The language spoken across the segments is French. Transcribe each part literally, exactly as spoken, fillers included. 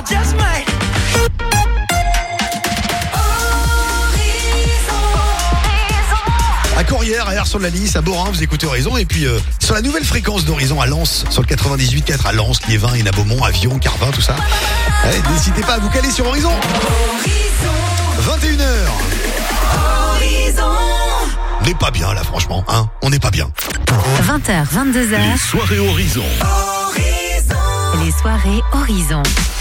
just might. À Corrières, à Ers-sur-la-Lys, à Borin, vous écoutez Horizon. Et puis euh, sur la nouvelle fréquence d'Horizon à Lens, sur le quatre-vingt-dix-huit virgule quatre à Lens, Liévin, Hénin-Beaumont, Avion, Carvin, tout ça. Allez, n'hésitez pas à vous caler sur Horizon. vingt et une heures. Horizon. On n'est pas bien là, franchement, hein. On n'est pas bien. vingt heures, vingt-deux heures. Les soirées Horizon. Horizon. Les soirées Horizon.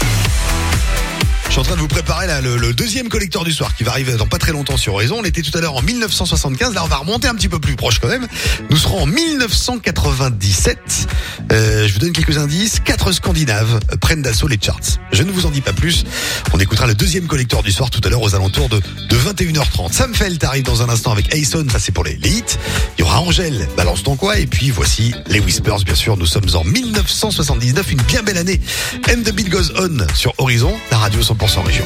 Je suis en train de vous préparer là, le, le deuxième collecteur du soir qui va arriver dans pas très longtemps sur Horizon. On était tout à l'heure en dix-neuf cent soixante-quinze. Là, on va remonter un petit peu plus proche quand même. Nous serons en dix-neuf cent quatre-vingt-dix-sept. Euh, je vous donne quelques indices. Quatre Scandinaves prennent d'assaut les charts. Je ne vous en dis pas plus. On écoutera le deuxième collecteur du soir tout à l'heure aux alentours de, de vingt et une heures trente. Sam Felt arrive dans un instant avec Ayson. Ça, c'est pour les, les hits. Il y aura Angèle, Balance ton quoi. Et puis, voici les Whispers, bien sûr. Nous sommes en dix-neuf cent soixante-dix-neuf. Une bien belle année. And the Beat Goes On sur Horizon, la radio cent pour cent région.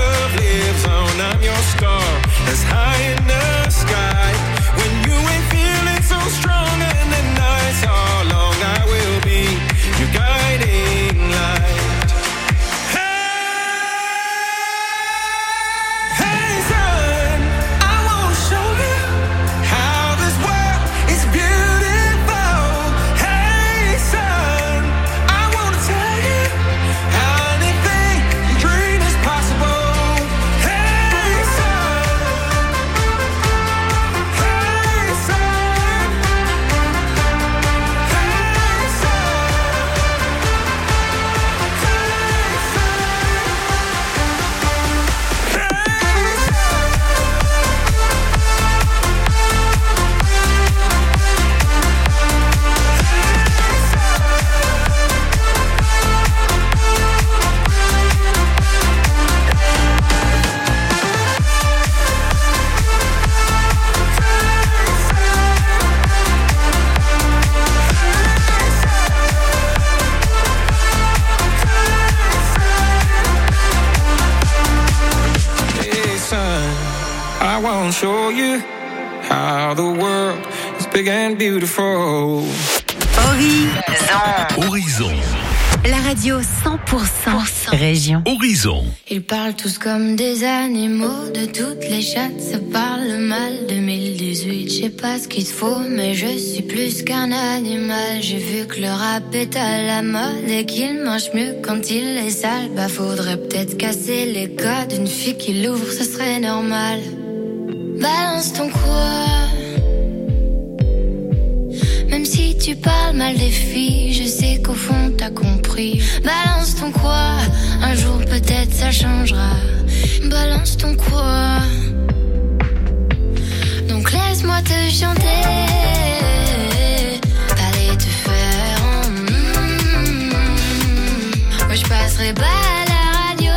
Star that's high in the sky when you ain't feeling show you how the world is big and beautiful. Horizon. Horizon. La radio cent pour cent région. Horizon. Ils parlent tous comme des animaux, de toutes les chattes, ça parle mal. deux mille dix-huit, je sais pas ce qu'il te faut, mais je suis plus qu'un animal. J'ai vu que le rap est à la mode et qu'il mange mieux quand il est sale. Bah faudrait peut-être casser les codes, une fille qui l'ouvre, ce serait normal. Balance ton quoi. Même si tu parles mal des filles, je sais qu'au fond t'as compris. Balance ton quoi, un jour peut-être ça changera. Balance ton quoi. Donc laisse-moi te chanter. Allez te faire en mm, moi je passerai pas à la radio,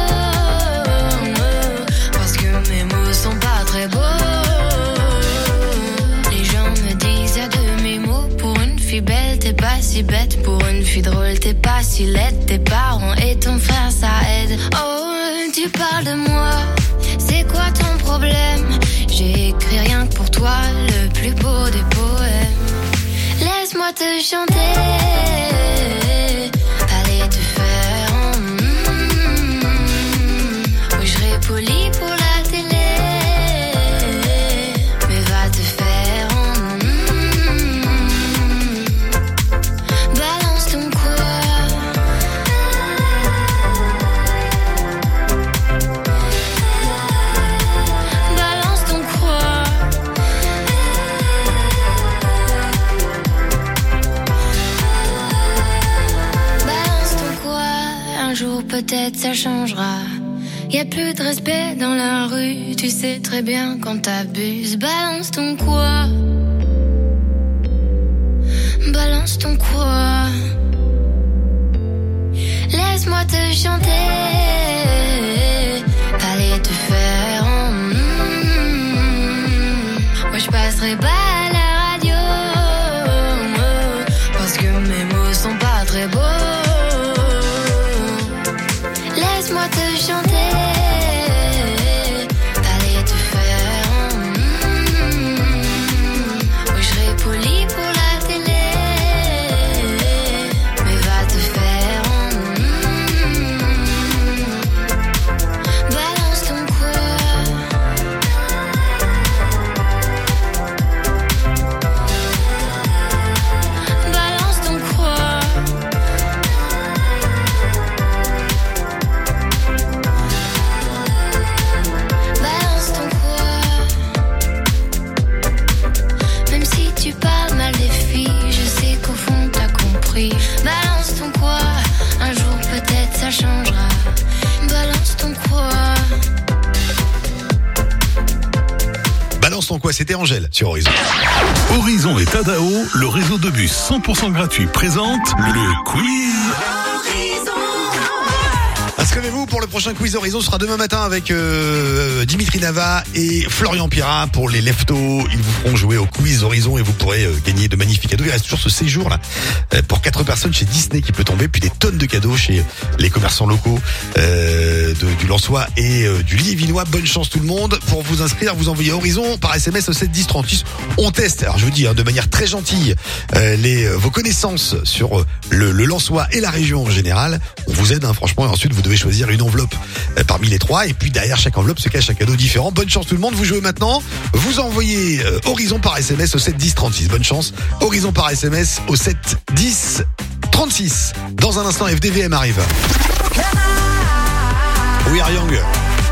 parce que mes mots sont pas très beaux. Belle, t'es pas si bête. Pour une fille drôle, t'es pas si laide. Tes parents et ton frère, ça aide. Oh, tu parles de moi, c'est quoi ton problème? J'ai écrit rien que pour toi, le plus beau des poèmes. Laisse-moi te chanter. Allez te faire en mm, oui, je serai poli pour la télé, mais va te faire. Peut-être ça changera. Y'a plus de respect dans la rue. Tu sais très bien quand t'abuses. Balance ton quoi. Balance ton quoi. Laisse-moi te chanter. Allez te faire en mm, moi je passerai pas à la radio, parce que mes mots sont pas très beaux. Laisse-moi te chanter. Allez te faire en mm, oui, je serai poli pour la télé, mais va te faire en mm, balance ton quoi. Balance ton quoi. Balance ton quoi, un jour peut-être ça changera. Balance ton quoi. Balance ton quoi, c'était Angèle sur Horizon. Horizon et Tadao, le réseau de bus cent pour cent gratuit présente le quiz. Inscrivez-vous pour le prochain quiz Horizon, ce sera demain matin avec euh, Dimitri Nava et Florian Pira pour les leftos. Ils vous feront jouer au quiz Horizon et vous pourrez euh, gagner de magnifiques cadeaux. Il reste toujours ce séjour là euh, pour quatre personnes chez Disney qui peut tomber, puis des tonnes de cadeaux chez les commerçants locaux euh, de, du Lensois et euh, du Liévinois. Bonne chance tout le monde. Pour vous inscrire, vous envoyez Horizon par S M S au sept dix trente-six. On teste, alors je vous dis hein, de manière très gentille, euh, les euh, vos connaissances sur euh, le, le Lensois et la région en général. On vous aide hein, franchement, et ensuite vous devez choisir une enveloppe euh, parmi les trois, et puis derrière chaque enveloppe se cache un cadeau différent. Bonne chance tout le monde, vous jouez maintenant, vous envoyez euh, Horizon par S M S au sept dix trente-six. Bonne chance, Horizon par S M S au sept dix trente-six. Dans un instant, F D V M arrive. We Are Young.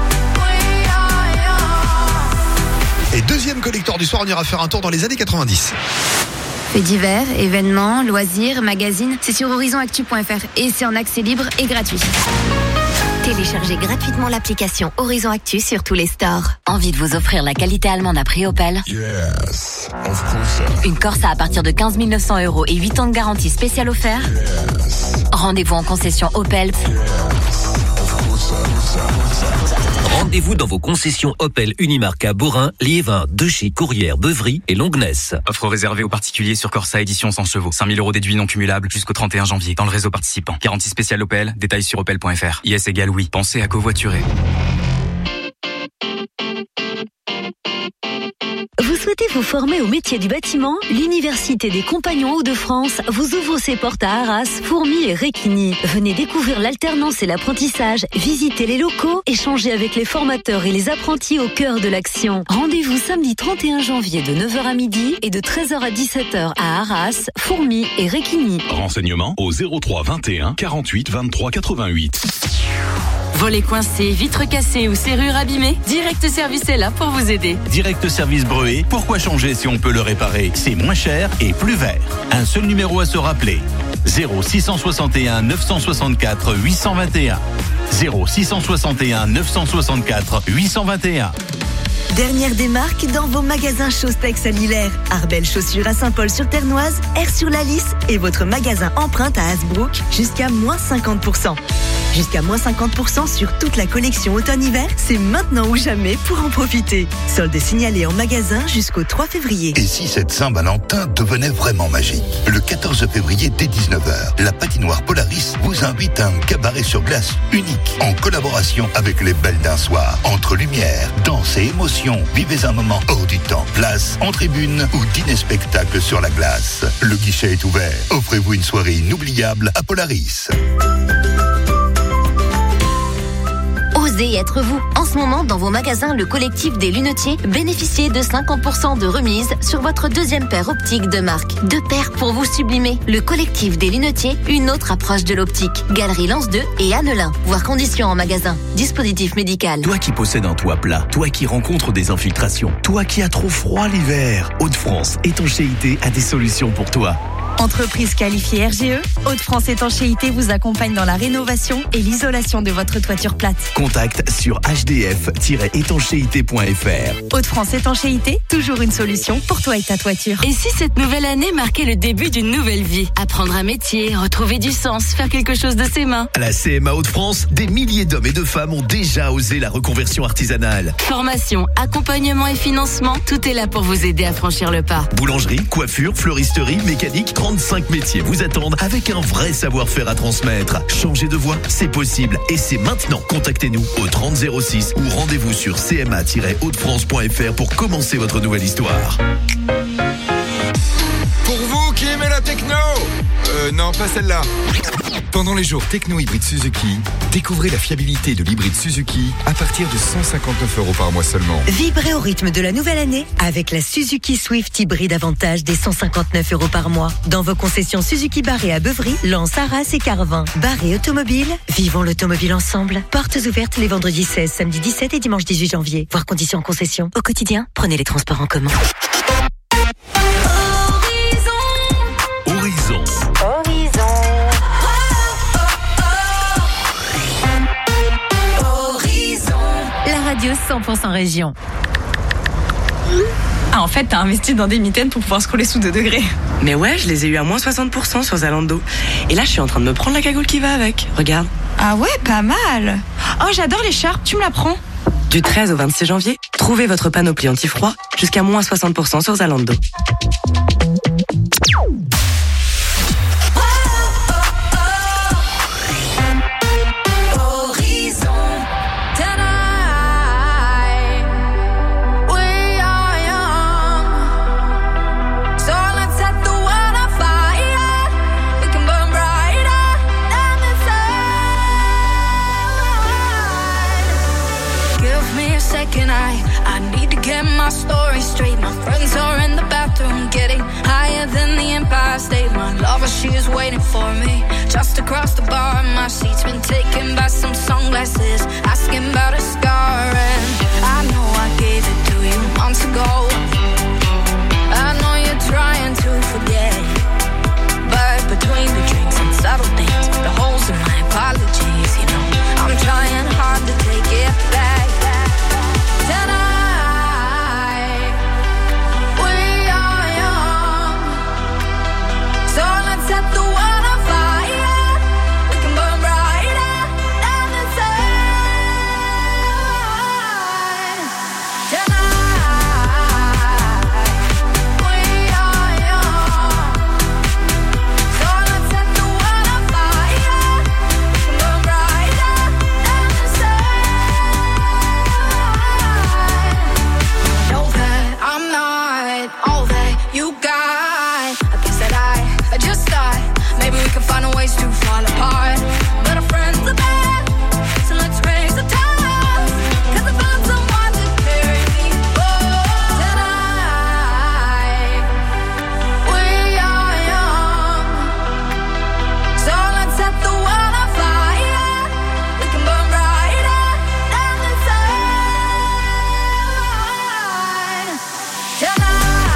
Et deuxième collector du soir, on ira faire un tour dans les années quatre-vingt-dix. Faits divers, événements, loisirs, magazines, c'est sur horizon actu point f r et c'est en accès libre et gratuit. Téléchargez gratuitement l'application Horizon Actu sur tous les stores. Envie de vous offrir la qualité allemande à prix Opel? Yes, of course. Une Corsa à partir de quinze mille neuf cents euros et huit ans de garantie spéciale offert? Yes. Rendez-vous en concession Opel. Yes, of course. Rendez-vous dans vos concessions Opel Unimarque à Borin, Liévin, Dechy, Courrières, Beuvry et Longnes. Offre réservée aux particuliers sur Corsa édition cent chevaux. cinq mille euros déduits non cumulables jusqu'au trente et un janvier dans le réseau participant. Garantie spéciale Opel, détails sur opel point f r. I S égale oui. Pensez à covoiturer. souhaitez vous former au métier du bâtiment, l'Université des Compagnons Hauts-de-France vous ouvre ses portes à Arras, Fourmies et Réquigny. Venez découvrir l'alternance et l'apprentissage, visiter les locaux, échanger avec les formateurs et les apprentis au cœur de l'action. Rendez-vous samedi trente et un janvier de neuf heures à midi et de treize heures à dix-sept heures à Arras, Fourmies et Réquigny. Renseignements au zéro trois vingt et un quarante-huit vingt-trois quatre-vingt-huit. Volets coincés, vitres cassées ou serrures abîmées, Direct Service est là pour vous aider. Direct Service Breuer, pourquoi changer si on peut le réparer? C'est moins cher et plus vert. Un seul numéro à se rappeler. zéro six cent soixante et un neuf cent soixante-quatre huit cent vingt et un. zéro six cent soixante et un neuf cent soixante-quatre huit cent vingt et un. Dernière des marques dans vos magasins Chostex à Lillers. Arbel Chaussures à Saint-Paul-sur-Ternoise, R sur la Lys et votre magasin Empreinte à Hasbrook jusqu'à moins cinquante pour cent. Jusqu'à moins cinquante pour cent sur toute la collection automne-hiver, c'est maintenant ou jamais pour en profiter. Solde signalé en magasin jusqu'au trois février. Et si cette Saint-Valentin devenait vraiment magique? Le quatorze février dès dix-neuf heures, la patinoire Polaris vous invite à un cabaret sur glace unique en collaboration avec les Belles d'un Soir. Entre lumière, danse et émotion, vivez un moment hors du temps. Place en tribune ou dîner-spectacle sur la glace. Le guichet est ouvert. Offrez-vous une soirée inoubliable à Polaris. Osez être vous. En ce moment, dans vos magasins, le collectif des lunetiers, bénéficiez de cinquante pour cent de remise sur votre deuxième paire optique de marque. Deux paires pour vous sublimer. Le collectif des lunetiers, une autre approche de l'optique. Galerie Lance deux et Annelin. Voir conditions en magasin. Dispositif médical. Toi qui possèdes un toit plat, toi qui rencontres des infiltrations, toi qui as trop froid l'hiver, Hauts-de-France Étanchéité a des solutions pour toi. Entreprise qualifiée R G E, Hauts-de-France Étanchéité vous accompagne dans la rénovation et l'isolation de votre toiture plate. Contact sur h d f tiret étanchéité point f r. Hauts-de-France Étanchéité, toujours une solution pour toi et ta toiture. Et si cette nouvelle année marquait le début d'une nouvelle vie? Apprendre un métier, retrouver du sens, faire quelque chose de ses mains. À la C M A Hauts-de-France, des milliers d'hommes et de femmes ont déjà osé la reconversion artisanale. Formation, accompagnement et financement, tout est là pour vous aider à franchir le pas. Boulangerie, coiffure, fleuristerie, mécanique, trente-cinq métiers vous attendent avec un vrai savoir-faire à transmettre. Changer de voie, c'est possible et c'est maintenant. Contactez-nous au trente zéro six ou rendez-vous sur c m a tiret hauts de france point f r pour commencer votre nouvelle histoire. Pour vous qui aimez la techno, euh, non, pas celle-là. Pendant les jours Techno Hybride Suzuki, découvrez la fiabilité de l'hybride Suzuki à partir de cent cinquante-neuf euros par mois seulement. Vibrez au rythme de la nouvelle année avec la Suzuki Swift Hybride Avantage des cent cinquante-neuf euros par mois. Dans vos concessions Suzuki Barré à Beuvry, Lens, Arras et Carvin. Barré Automobile, vivons l'automobile ensemble. Portes ouvertes les vendredis seize, samedi dix-sept et dimanche dix-huit janvier. Voir conditions en concession. Au quotidien, prenez les transports en commun. Horizon. La radio cent pour cent région. Ah, en fait, t'as investi dans des mitaines pour pouvoir scroller sous deux degrés. Mais ouais, je les ai eu à moins soixante pour cent sur Zalando. Et là, je suis en train de me prendre la cagoule qui va avec. Regarde. Ah ouais, pas mal. Oh, j'adore l'écharpe, tu me la prends? Du treize au vingt-six janvier, trouvez votre panoplie anti-froid jusqu'à moins soixante pour cent sur Zalando. I, I need to get my story straight. My friends are in the bathroom getting higher than the Empire State. My lover, she is waiting for me just across the bar. My seat's been taken by some sunglasses, asking about a scar. And I know I gave it to you months ago. I know you're trying to forget, but between the drinks and subtle things, the holes in my apologies, you know, I'm trying hard to take it back. Tonight, we are young, so let's set the world on fire. We can burn brighter than the sun. Tonight. you got a piece that I, I just thought maybe we could find a ways to fall apart. But our friends are bad, so let's raise a toast. Cause I found someone to carry me home tonight. We are young, so let's set the world on fire. We can burn brighter than the sun tonight.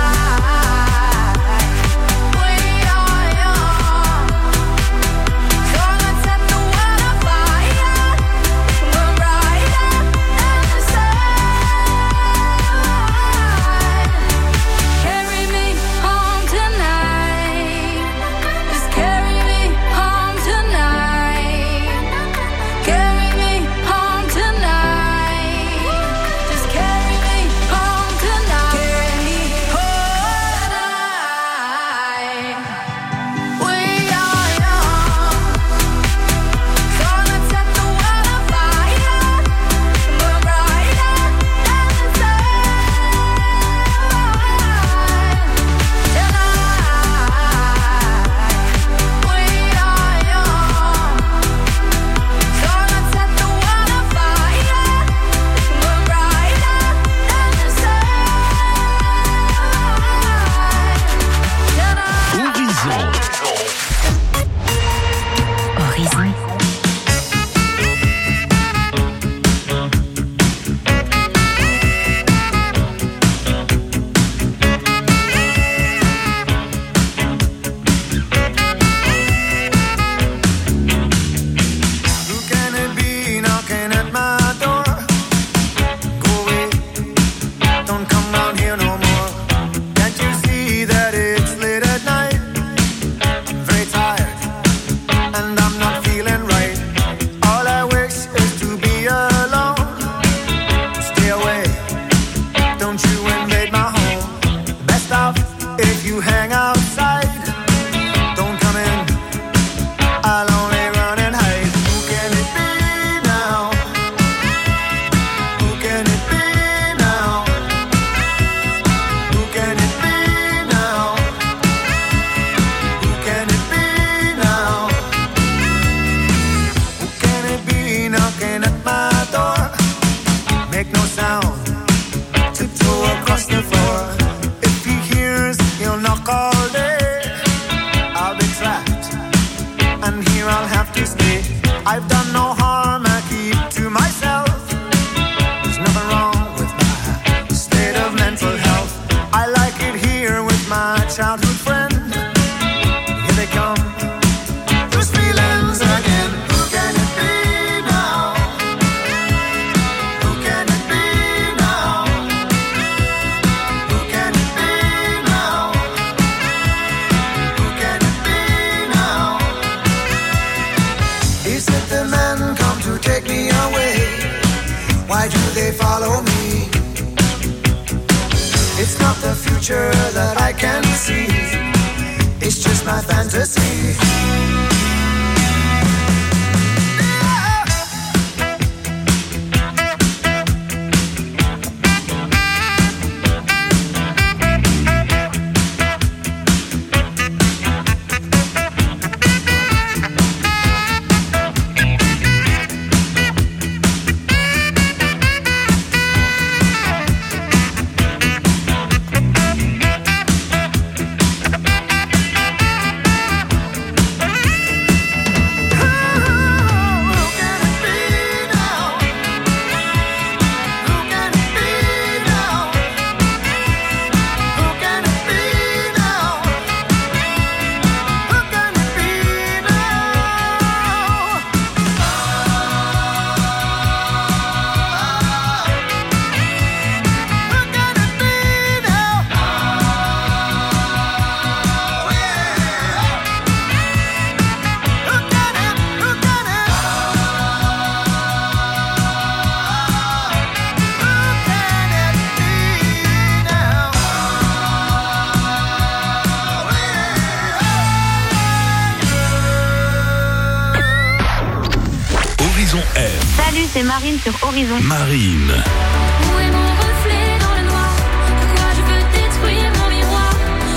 Salut, c'est Marine sur Horizon. Marine. Où est mon reflet dans le noir? Pourquoi je veux détruire mon miroir?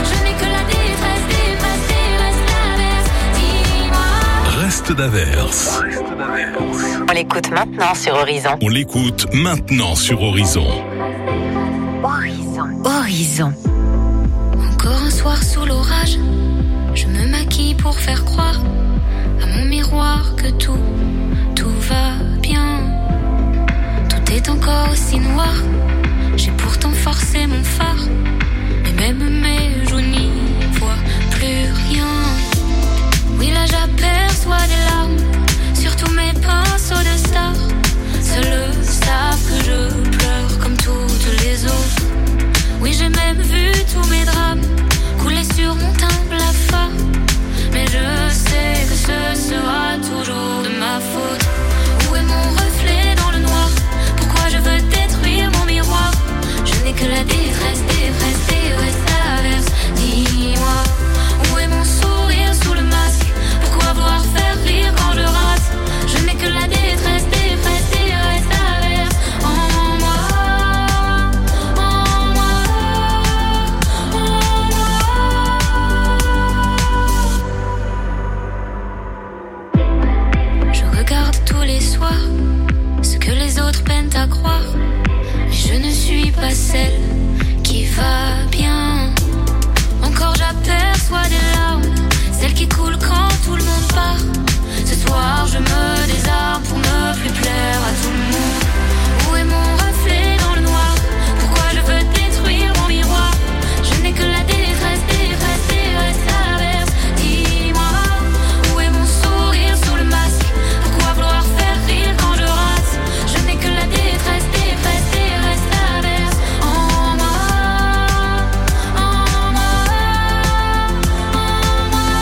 reste d'averse. On l'écoute maintenant sur Horizon. On l'écoute maintenant sur Horizon. Horizon. Horizon. Encore un soir sous l'orage, je me maquille pour faire croire à mon miroir que tout, tout va bien. Tout est encore aussi noir, j'ai pourtant forcé mon phare, mais même mes joues n'y voient plus rien. Oui, là j'aperçois des larmes sur tous mes pinceaux de stars. Seuls savent que je pleure comme toutes les autres. Oui, j'ai même vu tous mes drames couler sur mon teint blafard. Mais je sais que ce sera toujours de ma faute. Où est mon reflet dans le noir? Pourquoi je veux détruire mon miroir? Je n'ai que la détresse, détresse, détresse, averse. Dis-moi, où est mon sourire sous le masque? Pourquoi vouloir faire rire quand je rate? Je n'ai que la détresse, détresse, détresse, averse. En moi, en moi, en moi. Je regarde tous les soirs ce que les autres peinent à croire, mais je ne suis pas celle qui va bien. Encore j'aperçois des larmes, celles qui coulent quand tout le monde part. Ce soir je me désarme pour ne plus plaire à tout le monde. Où est mon reflet dans le noir? Pourquoi je veux détruire mon miroir? Je n'ai que la détresse, détresse, détresse, averse. Dis-moi, où est mon sourire sous le masque? Pourquoi vouloir faire rire quand je rate? Je n'ai que la détresse, détresse, détresse, averse. En moi, en moi, en moi.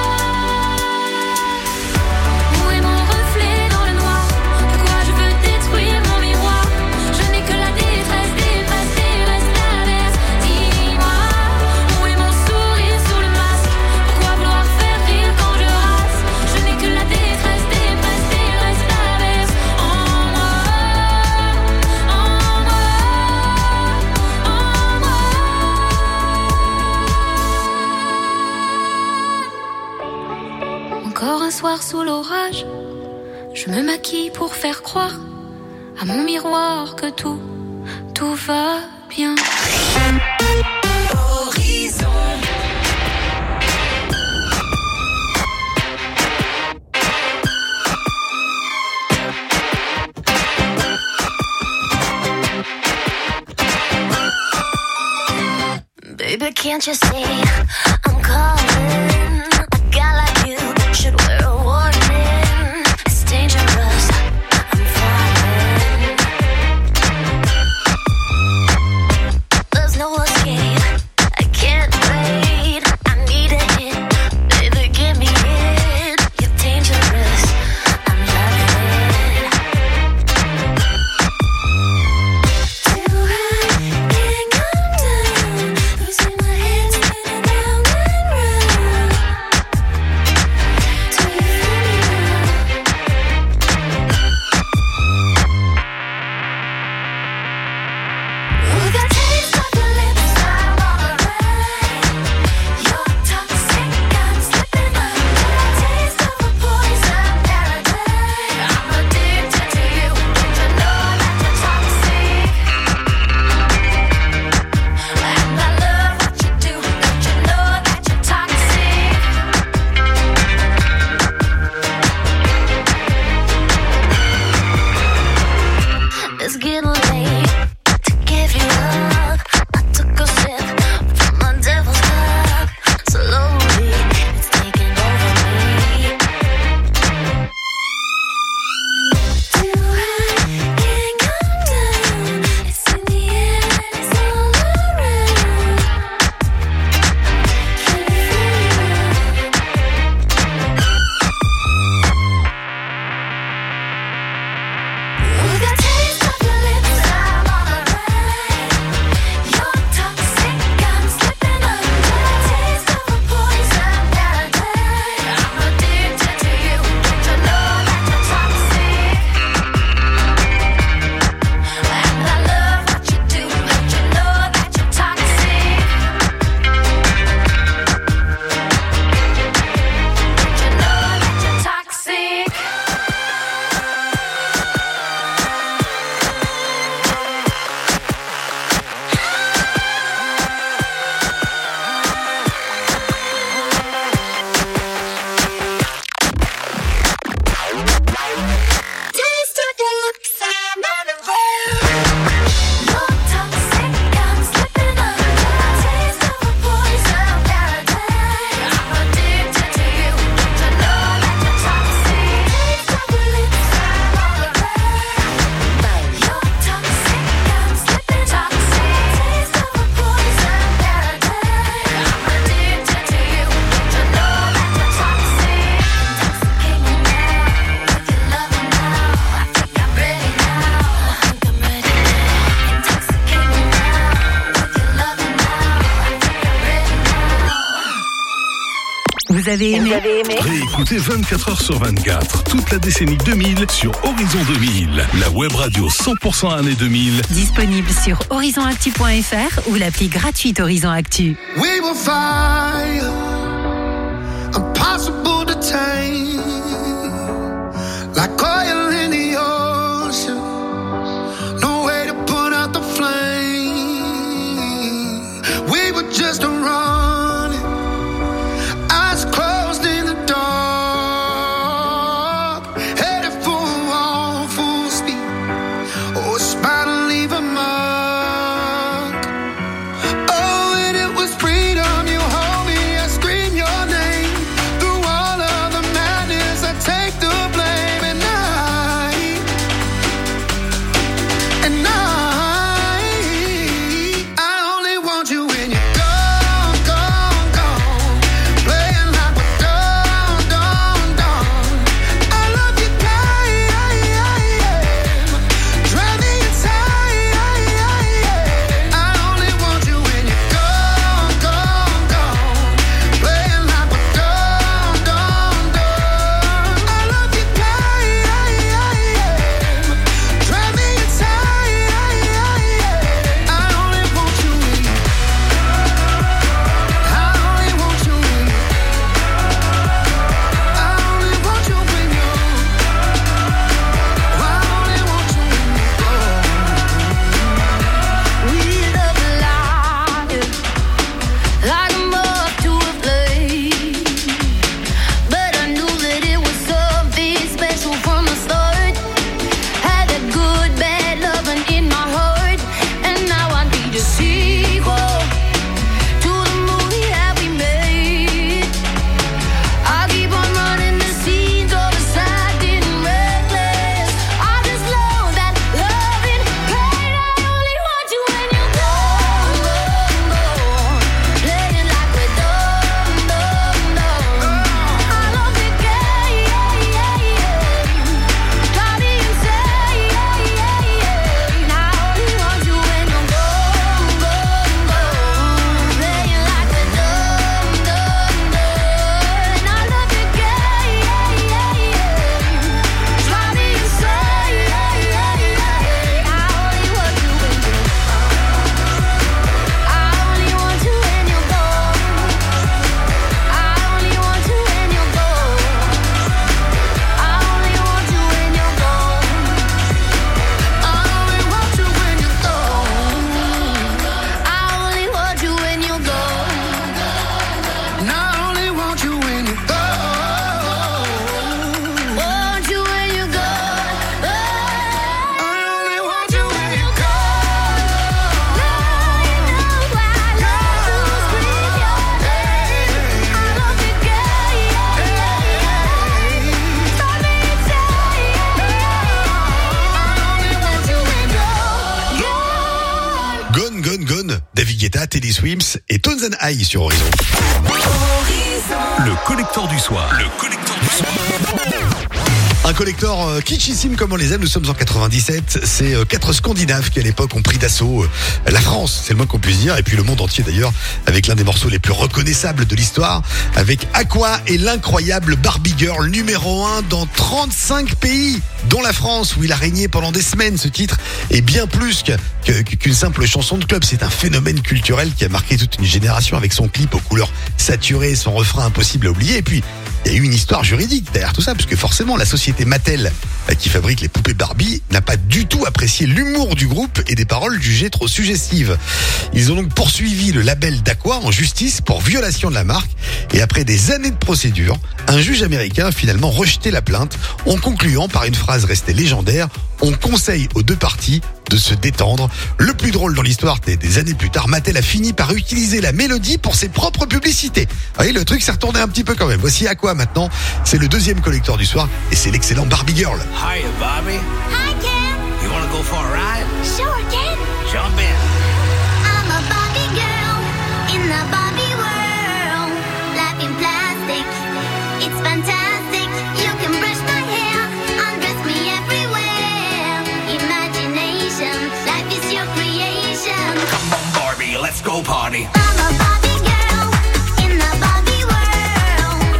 Où est mon reflet dans le noir? Pourquoi je veux détruire mon miroir? Je n'ai que la détresse, détresse, détresse, averse. Dis-moi, où est mon sourire sous le masque? Pourquoi vouloir faire rire quand je rate? Je n'ai que la détresse, détresse, détresse, averse. En moi, en moi, en moi. Encore un soir sous l'orage, je me maquille pour faire croire à mon miroir que tout, tout va bien. Horizon. Baby, can't you see I'm calling? A guy like you should wear a warning. It's dangerous, I'm falling. There's no escape, I can't wait. I need a hit, baby, give me it. You're dangerous, I'm loving it. Too high, can't come down. Losing my head, spinning round and round. Vous avez aimé, Vous avez aimé Réécoutez vingt-quatre heures sur vingt-quatre, toute la décennie deux mille sur Horizon deux mille, la web radio cent pour cent année deux mille. Disponible sur horizon actu point f r ou l'appli gratuite Horizon Actu. We will find impossible to tame, like oil in the ocean. No way to put out the flame. We were just running, eyes closed in the dark, headed for a wall full speed. Oh, it's about to leave a mark. Oh, and it was freedom. You hold me, I scream your name. Through all of the madness, I take the blame. And I, and I, I only want you when you're gone, gone, gone. Playing like we're done, done, done. I love you, guy, drive me inside. I only want you when you're gone, gone, gone. Playing like we're done, done, done. I love you, guy, drive me inside. I only want you when you, I only want you when you, I only want you when you, I only want you when you go. We love life like a moth to a flame, but I knew that it was something special from the start. Had that good, bad loving in my heart, and now I need a sequel to the movie that we made. I keep on running the scenes all beside getting reckless. I just know that loving pain. I only want you when you're gone, gone, gone. Playing like we're done, done, done. I love the game, drive me insane. I only want you when you're gone, gone, gone. Playing like we're done, done, done. I love the game, drive me insane. I only want you when you're, I only want you when you're gone. I only want you when you're gone. I only want you when you're gone. I only want you when you're gone. I only want you when you're gone. And I only want you when you're gone. Want you when you're gone. I only want you when you're gone. Now you know I love to scream your name. I love the game. Stop me inside. I only want you when you're gone. Gone, Gone, Gone, David Guetta, Teddy Swims et Tones and I sur Horizon. Le collector du soir. Le collector du soir. Un collector euh, kitschissime comme on les aime, nous sommes en quatre-vingt-dix-sept, c'est euh, quatre Scandinaves qui à l'époque ont pris d'assaut euh, la France, c'est le moins qu'on puisse dire, et puis le monde entier d'ailleurs, avec l'un des morceaux les plus reconnaissables de l'histoire, avec Aqua et l'incroyable Barbie Girl, numéro un dans trente-cinq pays, dont la France, où il a régné pendant des semaines. Ce titre est bien plus que, que, qu'une simple chanson de club, c'est un phénomène culturel qui a marqué toute une génération avec son clip aux couleurs saturées, son refrain impossible à oublier, et puis il y a eu une histoire juridique derrière tout ça, puisque forcément la société Mattel, qui fabrique les poupées Barbie, n'a pas du tout apprécié l'humour du groupe et des paroles jugées trop suggestives. Ils ont donc poursuivi le label d'Aqua en justice pour violation de la marque, et après des années de procédure, un juge américain a finalement rejeté la plainte, en concluant par une phrase restée légendaire: on conseille aux deux parties de se détendre. Le plus drôle dans l'histoire, des, des années plus tard, Mattel a fini par utiliser la mélodie pour ses propres publicités. Vous voyez, le truc s'est retourné un petit peu quand même. Voici Aqua maintenant, c'est le deuxième collector du soir, et c'est l'excellent Barbie Girl. Hiya, Bobby. Hi, Ken. You wanna go for a ride? Sure, Ken. Jump in. I'm a Barbie girl in the Barbie world. Life in plastic, it's fantastic. You can brush my hair, undress me everywhere. Imagination, life is your creation. Come on, Barbie, let's go party. I'm a Barbie girl in the Barbie world.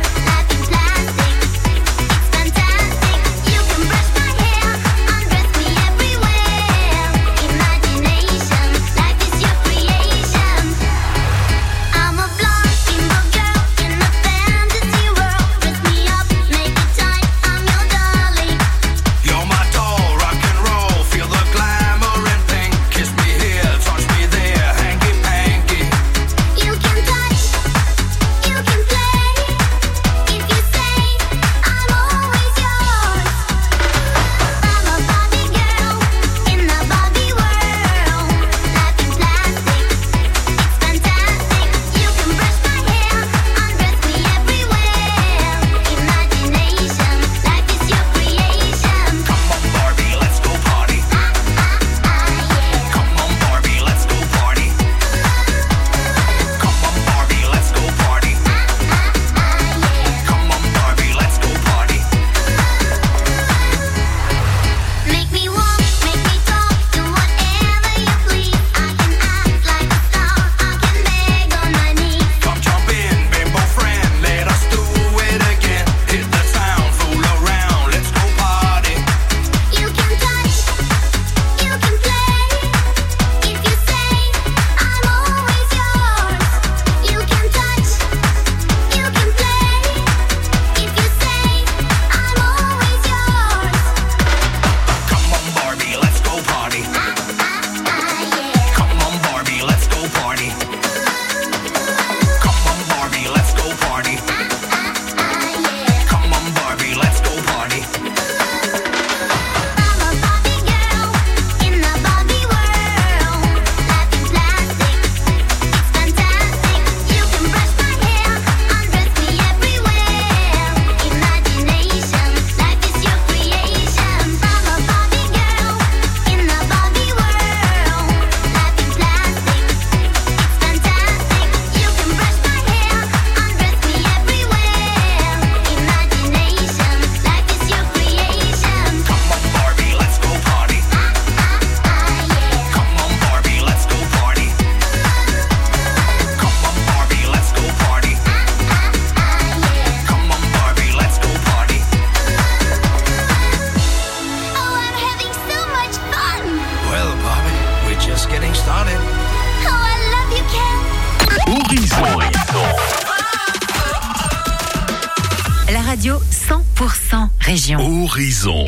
radio cent pour cent région. Horizon.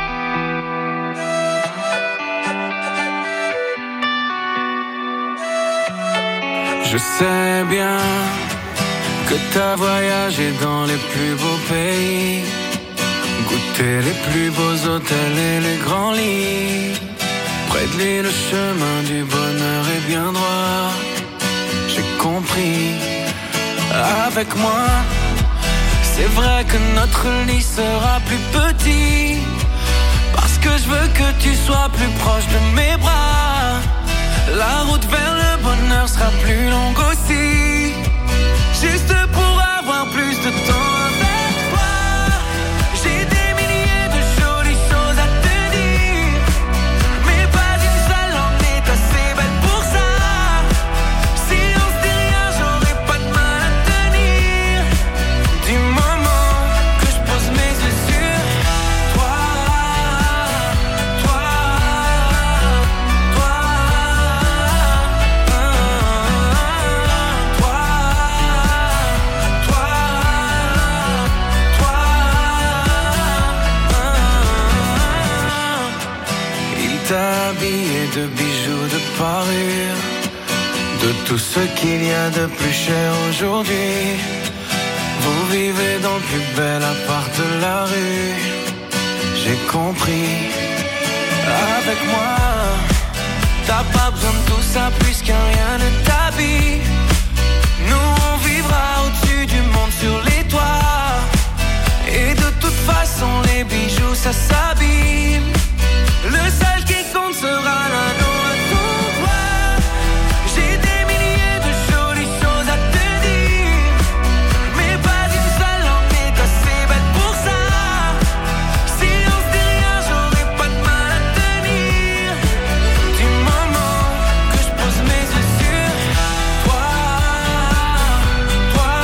Je sais bien que t'as voyagé dans les plus beaux pays, goûté les plus beaux hôtels et les grands lits. Près de lui, le chemin du bonheur est bien droit. J'ai compris. Avec moi, c'est vrai que notre lit sera plus petit, parce que je veux que tu sois plus proche de mes bras. La route vers le bonheur sera plus longue aussi, juste pour avoir plus de temps avec toi. J'ai des milliers de jolies choses à te dire, mais pas une seule en est assez belle pour ça. Si on se dit rien, j'aurais pas de mal à tenir, du moment que je pose mes yeux sur toi, toi, toi, toi, Il t'a habillé de bijoux, de parures, de tout ce qu'il y a de plus cher aujourd'hui. Vous vivez dans le plus bel appart de la rue. J'ai compris. Avec moi, t'as pas besoin de tout ça puisqu'un rien ne t'habille. Nous on vivra au-dessus du monde sur les toits, et de toute façon les bijoux ça s'abîme. Le seul qui compte sera l'anneau à ton doigt. J'ai des milliers de jolies choses à te dire, mais pas une seule en est assez belle pour ça. Si on se dit rien, j'aurais pas de mal à tenir, du moment que je pose mes yeux sur toi, toi,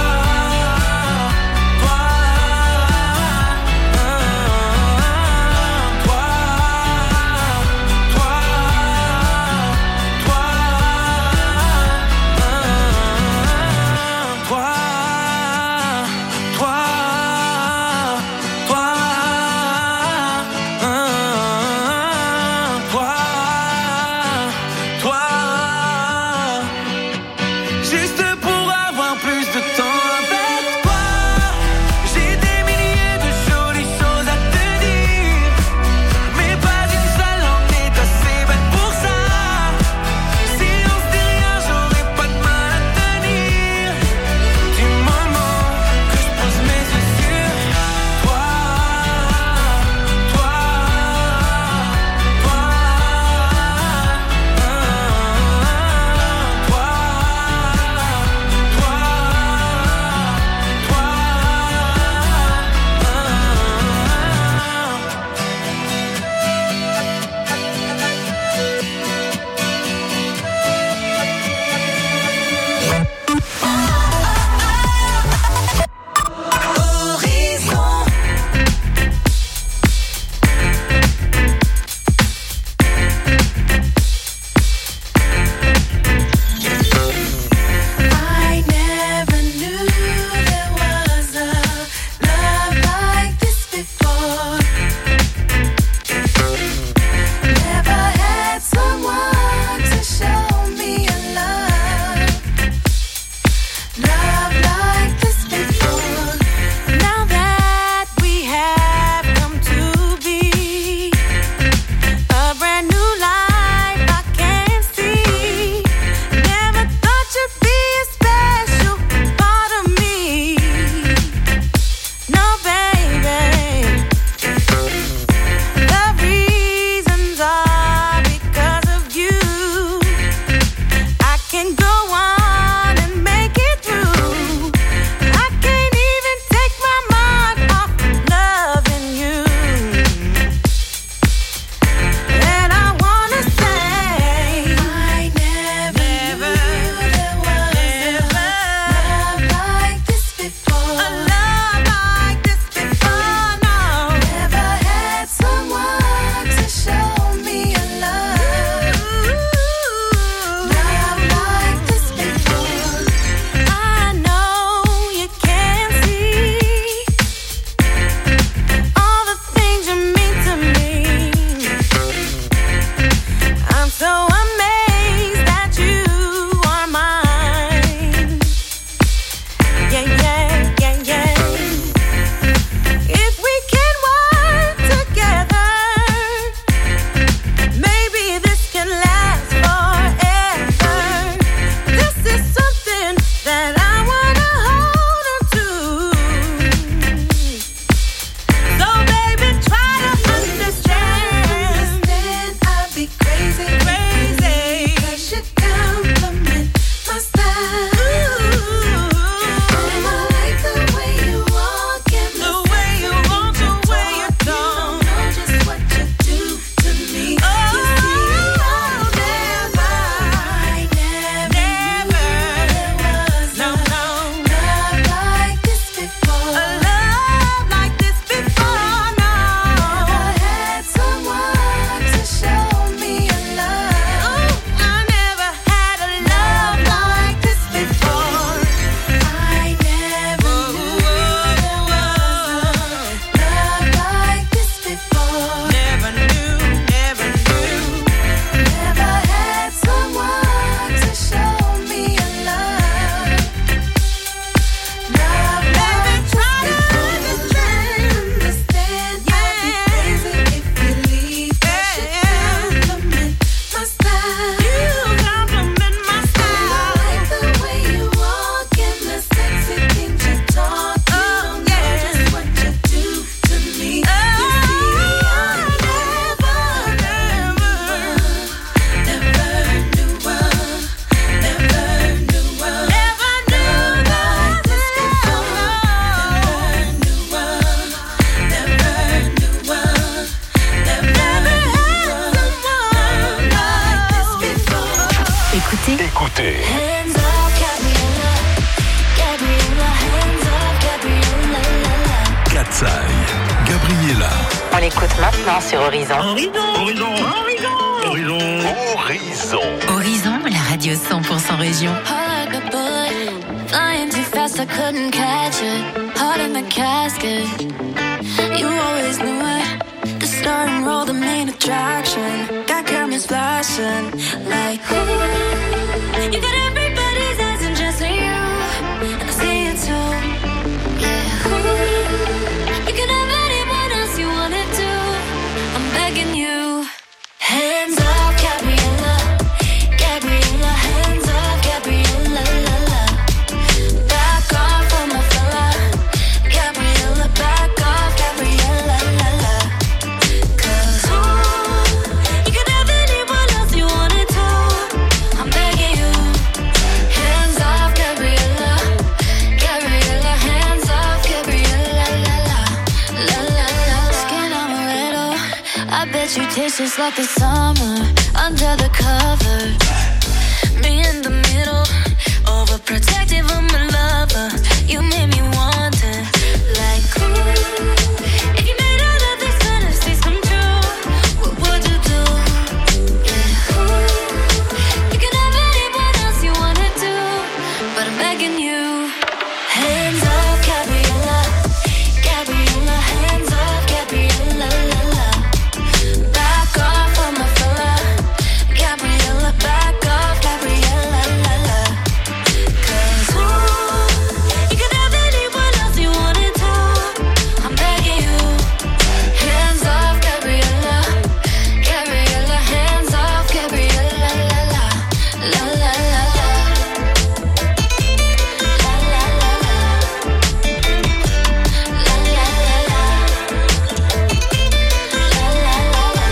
Katsai, Gabriella. On l'écoute maintenant sur Horizon. Horizon, Horizon, Horizon, Horizon. Horizon, la radio cent pour cent région. Heart like a bullet, flying too fast, I couldn't catch it. Heart in the casket, you always knew it. The start and roll, the main attraction. Got cameras flashing, like ooh. You got everybody's eyes and just you, and I see it too. Yeah, ooh. You can have anyone else you wanted to. I'm begging you, hands up, Gabriella. Gabriella, hands up, Gabriella, la la. Back off on my fella. Gabriella, back off, Gabriella, la la. 'Cause ooh, you can have anyone else you wanted to. I'm begging you, hands off, Gabriella. Gabriella, hands off, Gabriella, la la. La la la. Skin amaretto, I bet you taste just like the summer under the covers. Me in the middle, overprotective of my lover. You made me want it, like ooh. If you made all of these fantasies come true, what would you do? Yeah, ooh. You can have anyone else you wanted to, but I'm begging you, hands up, Gabriella. Gabriella, hands up, Gabriella, la la. Back off on my fella. Gabriella, back off, Gabriella, la la. 'Cause ooh, you can have anyone else you wanted to. I'm begging you, hands off, Gabriella. Gabriella, hands off, Gabriella, la la. La la la la. La la la la. La la la la. La la la la.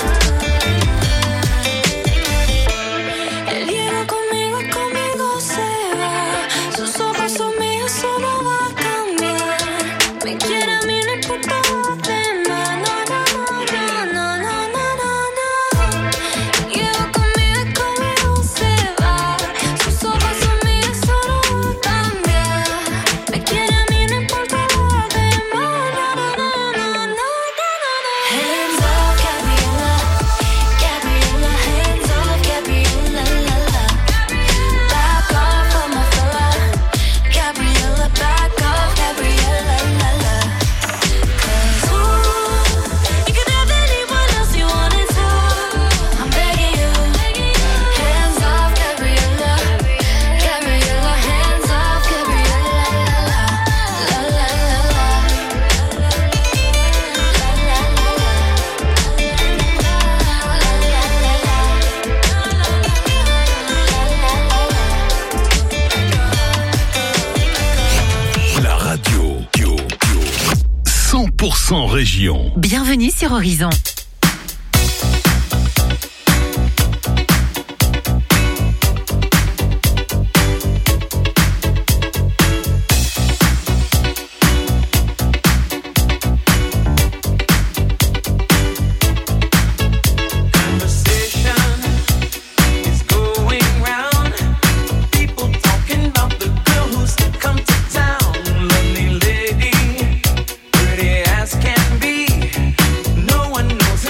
El hielo conmigo, conmigo se va. Sus ojos son míos, solo va a cambiar. Me quiere a mí, no importa lo demás. No, no, no, no, no, no, no, no. El hielo conmigo, conmigo se va. Sus ojos son míos, solo va a cambiar. Me quiere a mí, no importa lo demás. No, no, no, no, no, no, no. Hands up, Gabriella. Gabriella, hands up, Gabriella, la la. Back off on my fella. Gabriella, back off, Gabriella, la la. 'Cause ooh, you can have anyone else you wanted to. I'm begging you, hands off, Gabriella. Gabriella, hands off, Gabriella, la la. La la la la. La la la La radio cent pour cent région. Bienvenue sur Horizon. Pretty as can be, no one knows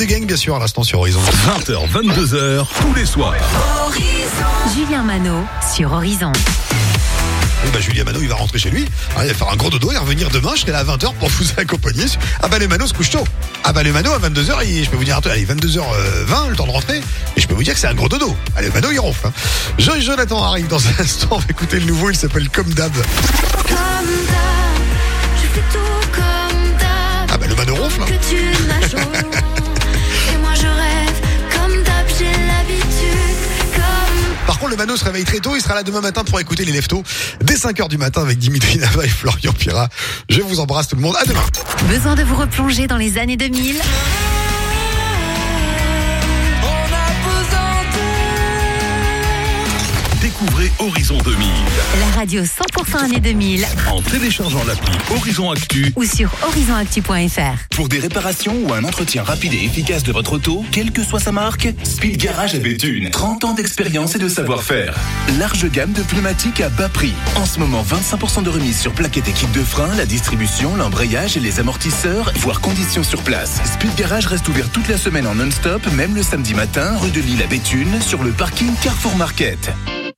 des gangs, bien sûr, à l'instant sur Horizon. vingt heures, vingt-deux heures, tous les soirs. Julien Manot sur Horizon. Et bah, Julien Manot, il va rentrer chez lui. Hein, il va faire un gros dodo. Il va revenir demain. Je serai là à vingt heures pour vous accompagner. Ah bah, les Manot se couchent tôt. Ah bah, les Manot à vingt-deux heures, il, je peux vous dire un truc. Allez, vingt-deux heures vingt, le temps de rentrer. Et je peux vous dire que c'est un gros dodo. Allez, le Manot, il ronfle. Hein. Joy Jonathan arrive dans un instant. On va écouter le nouveau. Il s'appelle Comme d'hab. Comme d'hab, je fais tout comme d'hab. Ah bah, le Manot ronfle. Hein. Que tu nages au loin. Et moi, je rêve comme d'hab, j'ai l'habitude. Comme Par contre, le Mano se réveille très tôt. Il sera là demain matin pour écouter les leftos dès cinq heures du matin avec Dimitri Nava et Florian Pira. Je vous embrasse tout le monde. À demain. Besoin de vous replonger dans les années deux mille? Découvrez Horizon deux mille. La radio cent pour cent années deux mille. En téléchargeant l'appli Horizon Actu ou sur horizon actu point f r. Pour des réparations ou un entretien rapide et efficace de votre auto, quelle que soit sa marque, Speed Garage à Béthune. trente ans d'expérience et de savoir-faire. Large gamme de pneumatiques à bas prix. En ce moment, vingt-cinq pour cent de remise sur plaquettes et kits de frein, la distribution, l'embrayage et les amortisseurs, voire conditions sur place. Speed Garage reste ouvert toute la semaine en non-stop, même le samedi matin, rue de Lille à Béthune, sur le parking Carrefour Market.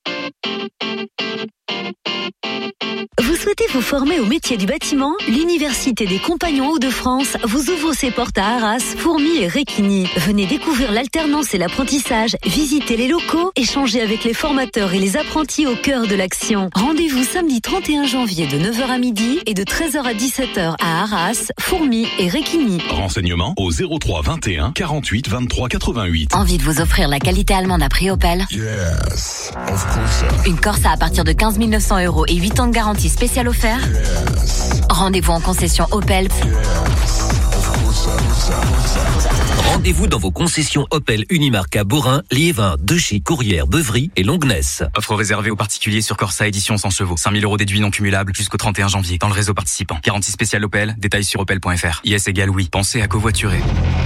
Vous souhaitez vous former au métier du bâtiment? L'Université des Compagnons Hauts-de-France vous ouvre ses portes à Arras, Fourmies et Réquigny. Venez découvrir l'alternance et l'apprentissage, visiter les locaux, échanger avec les formateurs et les apprentis au cœur de l'action. Rendez-vous samedi trente et un janvier de neuf heures à midi et de treize heures à dix-sept heures à Arras, Fourmies et Réquigny. Renseignements au zéro trois vingt et un quarante-huit vingt-trois quatre-vingt-huit. Envie de vous offrir la qualité allemande à prix Opel? Yes, of course. Une Corsa à partir de quinze mille neuf cents euros et huit ans de garantie spéciale offert. Yes. Rendez-vous en concession Opel. Yes, of course, Rendez-vous dans vos concessions Opel Unimarque à Borin, Liévin, Dechy, Courrières, Beuvry et Longnes. Offre réservée aux particuliers sur Corsa édition sans chevaux. cinq mille euros déduits non cumulables jusqu'au trente et un janvier dans le réseau participant. Garantie spéciale Opel, détails sur opel point f r. I S égale oui. Pensez à covoiturer.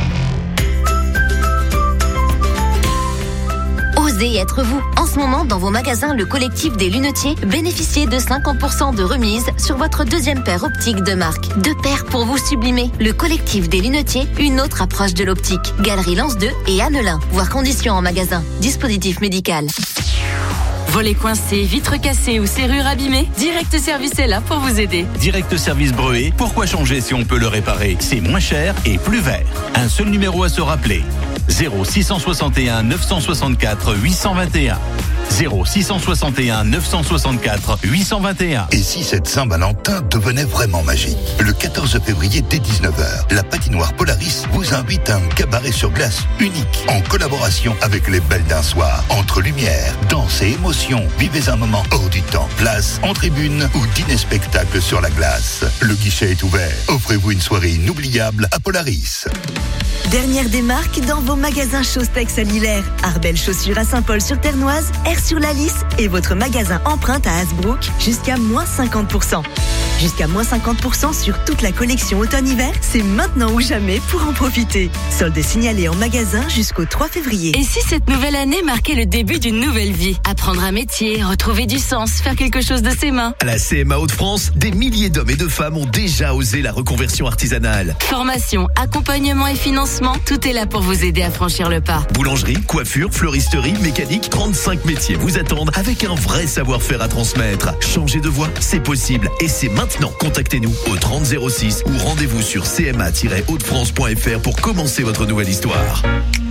Osez être vous. En ce moment, dans vos magasins, le collectif des lunetiers, bénéficiez de cinquante pour cent de remise sur votre deuxième paire optique de marque. Deux paires pour vous sublimer. Le collectif des lunetiers, une autre approche de l'optique. Galerie Lance deux et Annelin. Voir conditions en magasin. Dispositif médical. Volets coincés, vitres cassées ou serrures abîmées, Direct Service est là pour vous aider. Direct Service Breuer, pourquoi changer si on peut le réparer? C'est moins cher et plus vert. Un seul numéro à se rappeler. zéro six cent soixante et un neuf cent soixante-quatre huit cent vingt et un. zéro six cent soixante et un neuf cent soixante-quatre huit cent vingt et un. Et si cette Saint-Valentin devenait vraiment magique? Le quatorze février dès dix-neuf heures, la patinoire Polaris vous invite à un cabaret sur glace unique en collaboration avec les Belles d'un Soir. Entre lumière, danse et émotion, vivez un moment hors du temps. Place en tribune ou dîner-spectacle sur la glace. Le guichet est ouvert. Offrez-vous une soirée inoubliable à Polaris. Dernière des marques dans vos magasins Chostex à Lillers. Arbel Chaussures à Saint-Paul-sur-Ternoise, R sur la Lys et votre magasin Empreinte à Hasbrook jusqu'à moins cinquante pour cent. Jusqu'à moins cinquante pour cent sur toute la collection automne-hiver, c'est maintenant ou jamais pour en profiter. Solde signalé en magasin jusqu'au trois février. Et si cette nouvelle année marquait le début d'une nouvelle vie? Apprendre un métier, retrouver du sens, faire quelque chose de ses mains. À la C M A Hauts-de-France, des milliers d'hommes et de femmes ont déjà osé la reconversion artisanale. Formation, accompagnement et financement, tout est là pour vous aider à franchir le pas. Boulangerie, coiffure, fleuristerie, mécanique, trente-cinq métiers vous attendent avec un vrai savoir-faire à transmettre. Changer de voie, c'est possible et c'est maintenant. Contactez-nous au trente zéro six ou rendez-vous sur c m a tiret hauts de france point f r pour commencer votre nouvelle histoire.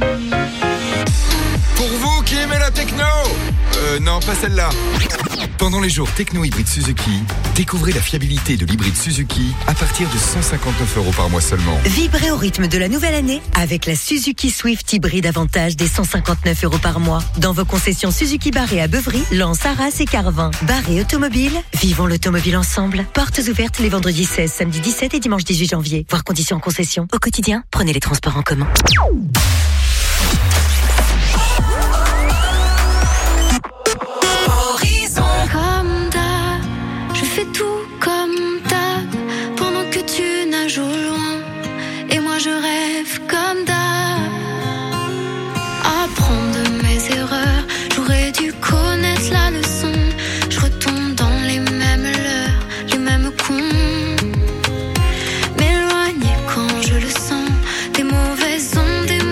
Pour vous qui aimez la techno, euh, non, pas celle-là. Pendant les jours techno hybride Suzuki, découvrez la fiabilité de l'hybride Suzuki à partir de cent cinquante-neuf euros par mois seulement. Vibrez au rythme de la nouvelle année avec la Suzuki Swift hybride Avantage des cent cinquante-neuf euros par mois. Dans vos concessions Suzuki Barré à Beuvry, Lens, Arras et Carvin. Barré Automobile, vivons l'automobile ensemble. Portes ouvertes les vendredis seize, samedi dix-sept et dimanche dix-huit janvier. Voir conditions en concession. Au quotidien, prenez les transports en commun. Comme d'hab, je fais tout comme d'hab, pendant que tu nages au loin, et moi je rêve comme d'hab. Apprendre de mes erreurs, j'aurais dû connaître la leçon. Je retombe dans les mêmes leurres, les mêmes cons. M'éloigner quand je le sens, des mauvaises ondes, des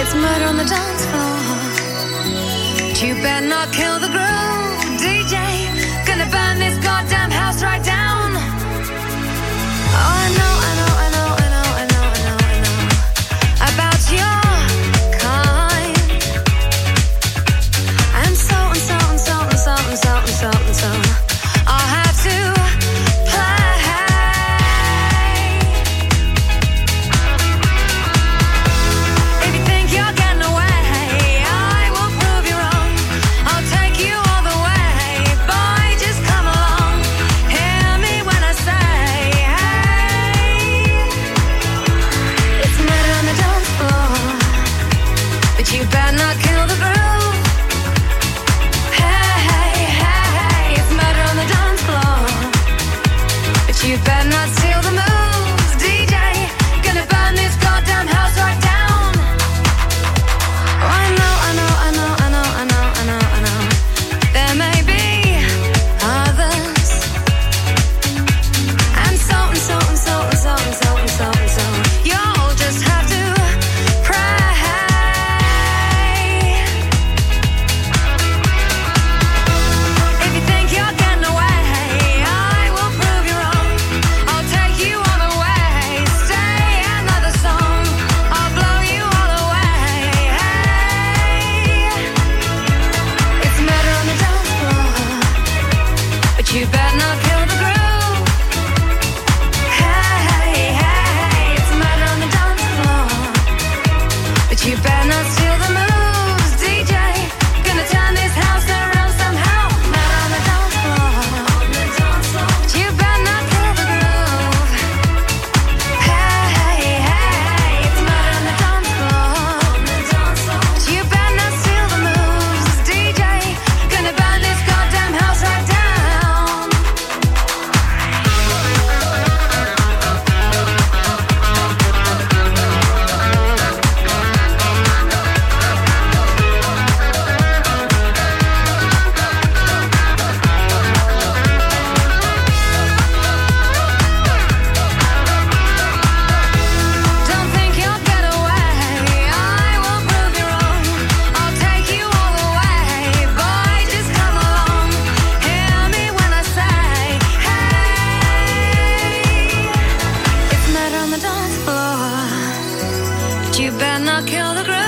It's murder on the dance floor. But you better not kill the groove, D J. Gonna burn this goddamn house right down. Oh, I know, I know, I know, I know, I know, I know, I know about your kind. And so and so and so and so and so and so and so I'll have to play. If you think you're getting away, I will prove you wrong. I'll take you all the way. Boy, just come along. Hear me when I say, hey. It's murder on the dance floor, but you better not kill the groove. Hey, hey, hey, it's murder on the dance floor, but you better not steal the moves, D J. Gonna burn this goddamn house right down. Oh, I know, I know, I know, I know, I know, I know, I know. There may be others, and so and so and so and so and so and so and so. You'll just have to pray. If you think you're getting away, I will prove you wrong. I'll take you all the way. Stay another song. I'll blow you all away. Hey. It's murder on the dance floor, but you better not kill the groove. Hey, hey, hey, it's murder on the dance floor, but you better not steal the moves, D J. Gonna turn this house around somehow. Murder on the dance floor, but you better not kill the groove. Hey, hey, hey, it's murder on the dance floor, but you better not steal the moves, D J. Gonna burn this goddamn house right down. Don't think you'll get away. I will prove you wrong. I'll take you all the way. Boy, just come along. Hear me when I say, hey. It's murder on the dance floor, but you better not kill the groove.